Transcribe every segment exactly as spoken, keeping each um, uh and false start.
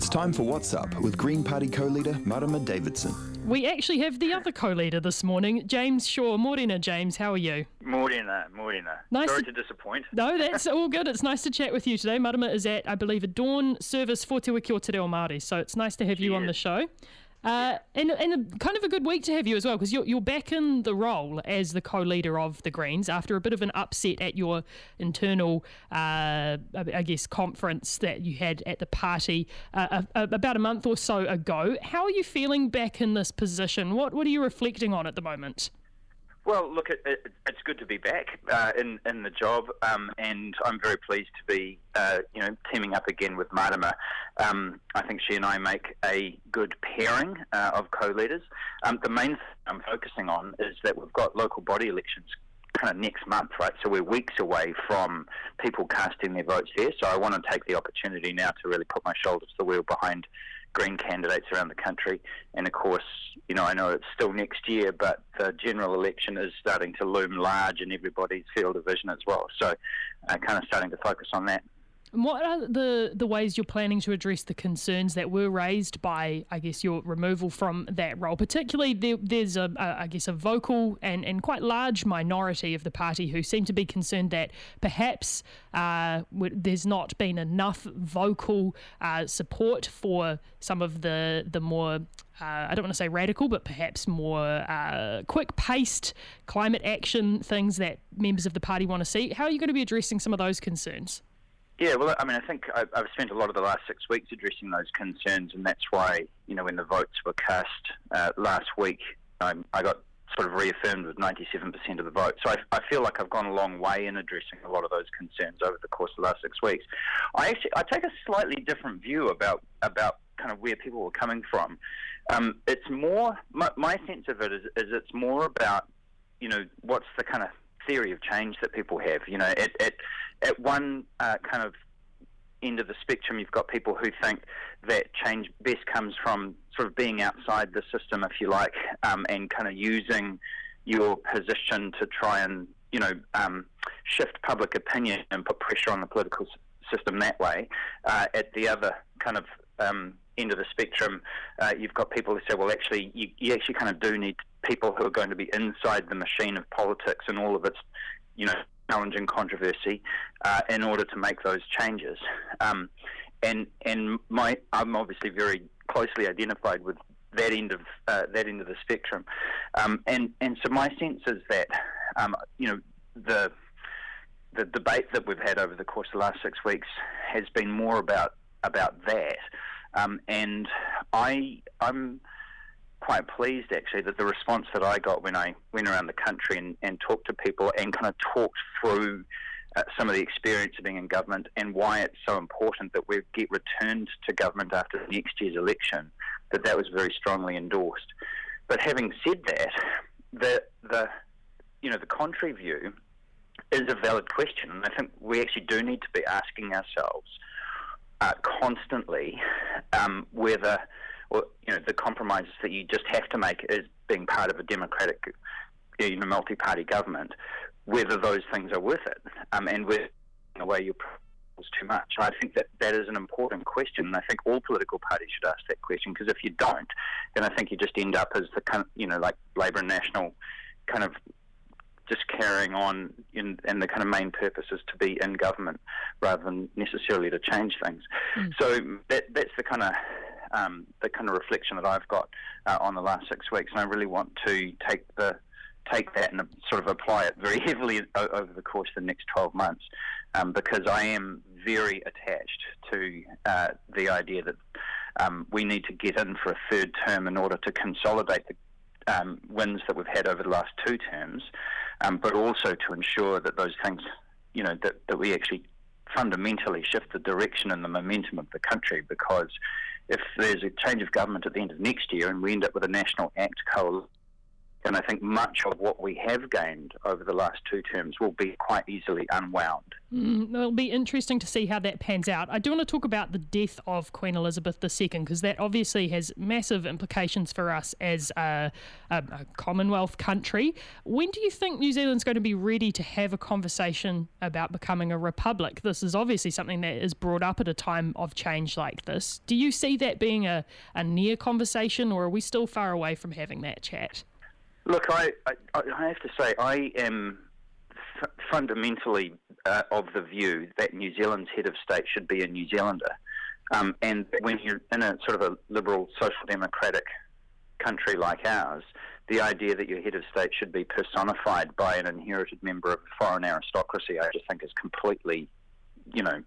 It's time for What's Up with Green Party co-leader Marama Davidson. We actually have the other co-leader this morning, James Shaw. Morena, James, how are you? Morena, Morena. Nice Sorry to... to disappoint. No, that's all good. It's nice to chat with you today. Marama is at, I believe, a dawn service for Te Wiki o Te Reo Māori, so it's nice to have you She on is. the show. Uh, and, and a, kind of a good week to have you as well, because you're, you're back in the role as the co-leader of the Greens after a bit of an upset at your internal, uh, I guess, conference that you had at the party uh, a, a, about a month or so ago. How are you feeling back in this position? What What are you reflecting on at the moment? Well, look, it, it, it's good to be back uh, in in the job, um, and I'm very pleased to be, uh, you know, teaming up again with Marama. Um, I think she and I make a good pairing uh, of co-leaders. Um, the main thing I'm focusing on is that we've got local body elections kind of next month, right? So we're weeks away from people casting their votes there. So I want to take the opportunity now to really put my shoulder to the wheel behind Green candidates around the country. And of course, you know, I know it's still next year, but the general election is starting to loom large in everybody's field of vision as well. So uh, kind of starting to focus on that. And what are the, the ways you're planning to address the concerns that were raised by, I guess, your removal from that role? Particularly, there, there's, a, a, I guess, a vocal and, and quite large minority of the party who seem to be concerned that perhaps uh, there's not been enough vocal uh, support for some of the, the more, uh, I don't want to say radical, but perhaps more uh, quick-paced climate action things that members of the party want to see. How are you going to be addressing some of those concerns? Yeah, well, I mean, I think I've, I've spent a lot of the last six weeks addressing those concerns, and that's why, you know, when the votes were cast uh, last week, I, I got sort of reaffirmed with ninety-seven percent of the vote. So I, I feel like I've gone a long way in addressing a lot of those concerns over the course of the last six weeks. I actually I take a slightly different view about about kind of where people were coming from. Um, it's more my, my sense of it is, is it's more about, you know, what's the kind of theory of change that people have. You know, at at, at one uh, kind of end of the spectrum, you've got people who think that change best comes from sort of being outside the system, if you like, um, and kind of using your position to try and, you know, um, shift public opinion and put pressure on the political s- system that way. Uh, at the other kind of um, end of the spectrum, uh, you've got people who say, well, actually, you, you actually kind of do need people who are going to be inside the machine of politics and all of its, you know, challenge and controversy uh, in order to make those changes. Um, and and my I'm obviously very closely identified with that end of uh, that end of the spectrum. Um, and and so my sense is that um, you know the the debate that we've had over the course of the last six weeks has been more about about that. Um, and I I'm quite pleased actually that the response that I got when I went around the country and, and talked to people and kind of talked through uh, some of the experience of being in government and why it's so important that we get returned to government after next year's election, that that was very strongly endorsed. But having said that, the the you know the contrary view is a valid question, and I think we actually do need to be asking ourselves uh, constantly um, whether or, you know, the compromises that you just have to make as being part of a democratic, you know, multi-party government, whether those things are worth it, um, and whether away your proposals too much. I think that that is an important question, and I think all political parties should ask that question, because if you don't, then I think you just end up as the kind of, you know, like Labour and National kind of just carrying on, in, and the kind of main purpose is to be in government rather than necessarily to change things. Mm. So that that's the kind of Um, the kind of reflection that I've got uh, on the last six weeks, and I really want to take the take that and sort of apply it very heavily o- over the course of the next twelve months, um, because I am very attached to uh, the idea that um, we need to get in for a third term in order to consolidate the um, wins that we've had over the last two terms, um, but also to ensure that those things, you know, that, that we actually fundamentally shift the direction and the momentum of the country, because if there's a change of government at the end of next year and we end up with a National Act coalition And I think much of what we have gained over the last two terms will be quite easily unwound. Mm, it'll be interesting to see how that pans out. I do want to talk about the death of Queen Elizabeth the Second, because that obviously has massive implications for us as a, a, a Commonwealth country. When do you think New Zealand's going to be ready to have a conversation about becoming a republic? This is obviously something that is brought up at a time of change like this. Do you see that being a, a near conversation, or are we still far away from having that chat? Look, I, I, I have to say I am f- fundamentally uh, of the view that New Zealand's head of state should be a New Zealander. Um, and when you're in a sort of a liberal, social democratic country like ours, the idea that your head of state should be personified by an inherited member of a foreign aristocracy, I just think is completely, you know,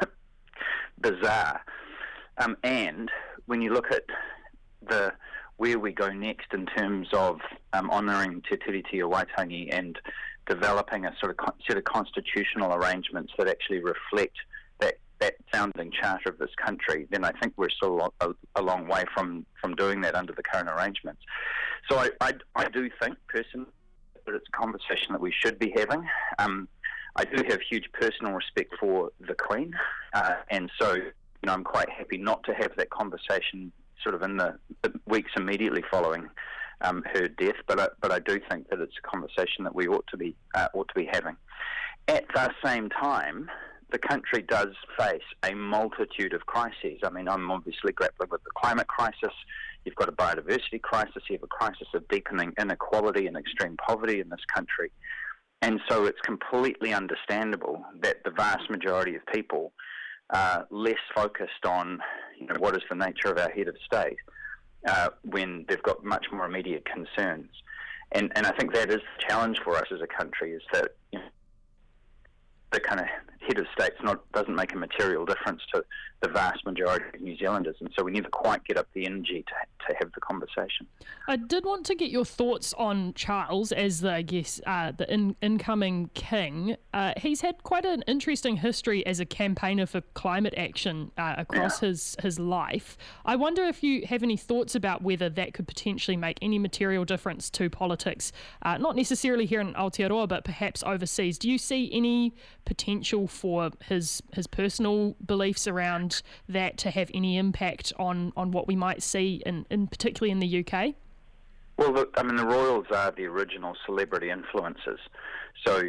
bizarre. Um, and when you look at the where we go next in terms of um, honouring Te Tiriti o Waitangi and developing a sort of con- set of constitutional arrangements that actually reflect that, that founding charter of this country, then I think we're still a, a long way from, from doing that under the current arrangements. So I, I, I do think, personally, that it's a conversation that we should be having. Um, I do have huge personal respect for the Queen, uh, and so you know I'm quite happy not to have that conversation sort of in the weeks immediately following um, her death, but I, but I do think that it's a conversation that we ought to be uh, ought to be having. At the same time, the country does face a multitude of crises. I mean, I'm obviously grappling with the climate crisis. You've got a biodiversity crisis. You have a crisis of deepening inequality and extreme poverty in this country, and so it's completely understandable that the vast majority of people are less focused on, you know, what is the nature of our head of state uh, when they've got much more immediate concerns. And and I think that is the challenge for us as a country, is that, you know, the kind of head of state's not doesn't make a material difference to the vast majority of New Zealanders, and so we never quite get up the energy to to have the conversation. I did want to get your thoughts on Charles as the, I guess, uh, the in, incoming king. Uh, he's had quite an interesting history as a campaigner for climate action uh, across yeah. his, his life. I wonder if you have any thoughts about whether that could potentially make any material difference to politics, uh, not necessarily here in Aotearoa, but perhaps overseas. Do you see any potential for his his personal beliefs around that to have any impact on, on what we might see, in, in particularly in the U K? Well, look, I mean, the royals are the original celebrity influencers. So,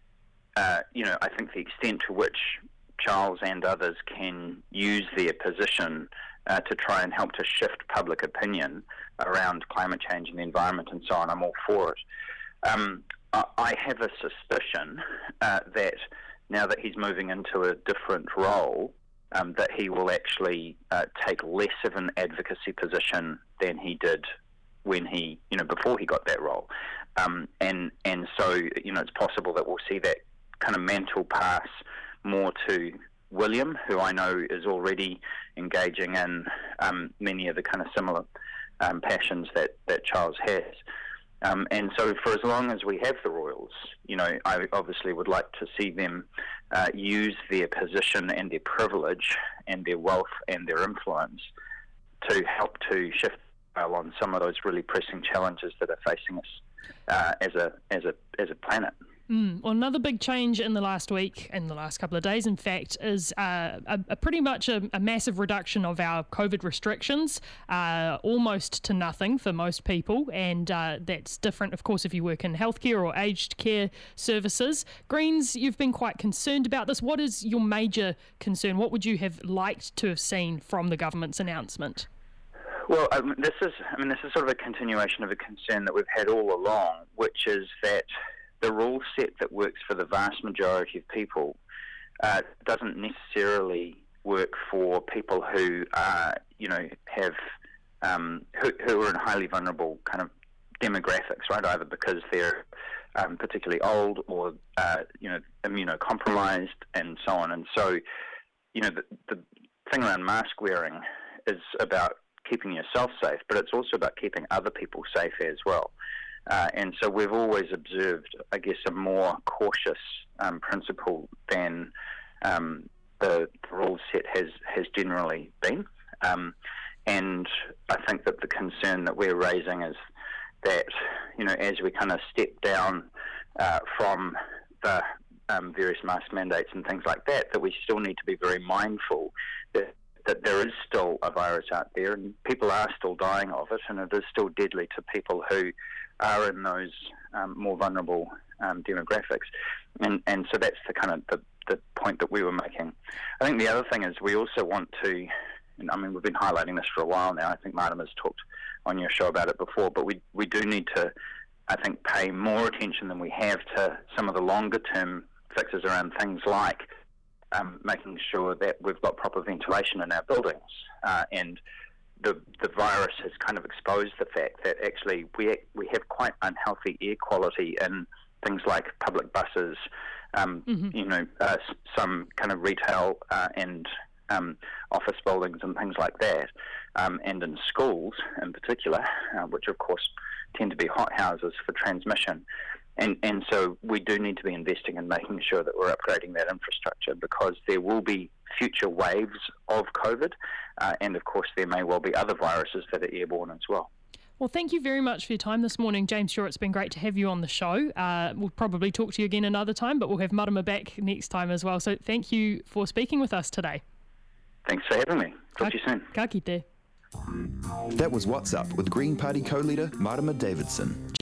uh, you know, I think the extent to which Charles and others can use their position uh, to try and help to shift public opinion around climate change and the environment and so on, I'm all for it. Um, I have a suspicion uh, that now that he's moving into a different role, um, that he will actually uh, take less of an advocacy position than he did when he, you know, before he got that role. Um, and and so, you know, it's possible that we'll see that kind of mantle pass more to William, who I know is already engaging in um, many of the kind of similar um, passions that, that Charles has. Um, and so for as long as we have the royals, you know, I obviously would like to see them uh, use their position and their privilege and their wealth and their influence to help to shift on some of those really pressing challenges that are facing us uh, as a as a as a planet. Mm. Well, another big change in the last week, in the last couple of days, in fact, is uh, a, a pretty much a, a massive reduction of our COVID restrictions, uh, almost to nothing for most people, and uh, that's different, of course, if you work in healthcare or aged care services. Greens, you've been quite concerned about this. What is your major concern? What would you have liked to have seen from the government's announcement? Well, I mean, this is I mean, this is sort of a continuation of a concern that we've had all along, which is that the rule set that works for the vast majority of people uh, doesn't necessarily work for people who, uh, you know, have um, who, who are in highly vulnerable kind of demographics, right? Either because they're um, particularly old or, uh, you know, immunocompromised and so on. And so, you know, the, the thing around mask wearing is about keeping yourself safe, but it's also about keeping other people safe as well. Uh, and so we've always observed, I guess, a more cautious um, principle than um, the, the rule set has, has generally been. Um, and I think that the concern that we're raising is that, you know, as we kind of step down uh, from the um, various mask mandates and things like that, that we still need to be very mindful that, that there is still a virus out there and people are still dying of it, and it is still deadly to people who are in those um, more vulnerable um, demographics. And, and so that's the kind of the, the point that we were making. I think the other thing is we also want to, and I mean, we've been highlighting this for a while now. I think Martin has talked on your show about it before, but we we do need to, I think, pay more attention than we have to some of the longer term fixes around things like um, making sure that we've got proper ventilation in our buildings. Uh, and the the virus has kind of exposed the fact that actually we we have quite unhealthy air quality in things like public buses, um, mm-hmm. you know, uh, some kind of retail uh, and um, office buildings and things like that, um, and in schools in particular, uh, which of course tend to be hothouses for transmission. And and so we do need to be investing in making sure that we're upgrading that infrastructure, because there will be future waves of COVID, uh, and of course there may well be other viruses that are airborne as well. Well, thank you very much for your time this morning, James Shaw. It's been great to have you on the show. Uh, we'll probably talk to you again another time, but we'll have Marama back next time as well. So thank you for speaking with us today. Thanks for having me. Talk ka- to you soon. Ka kite. That was What's Up with Green Party co-leader Marama Davidson.